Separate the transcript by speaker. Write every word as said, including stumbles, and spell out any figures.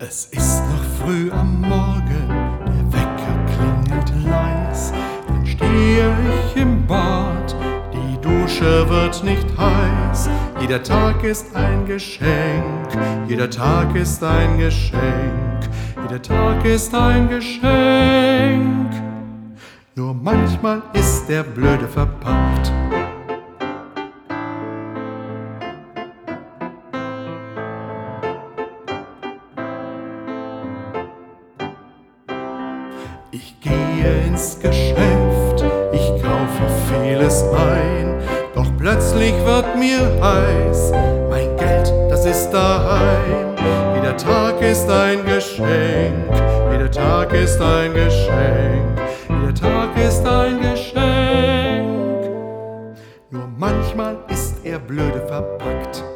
Speaker 1: Es ist noch früh am Morgen, der Wecker klingelt leis. Dann stehe ich im Bad, die Dusche wird nicht heiß. Jeder Tag ist ein Geschenk, jeder Tag ist ein Geschenk, jeder Tag ist ein Geschenk. Nur manchmal ist der Blöde verpackt. Ich gehe ins Geschäft, ich kaufe vieles ein, doch plötzlich wird mir heiß, mein Geld, das ist daheim. Jeder Tag ist ein Geschenk, jeder Tag ist ein Geschenk, jeder Tag ist ein Geschenk. Nur manchmal ist er blöde verpackt.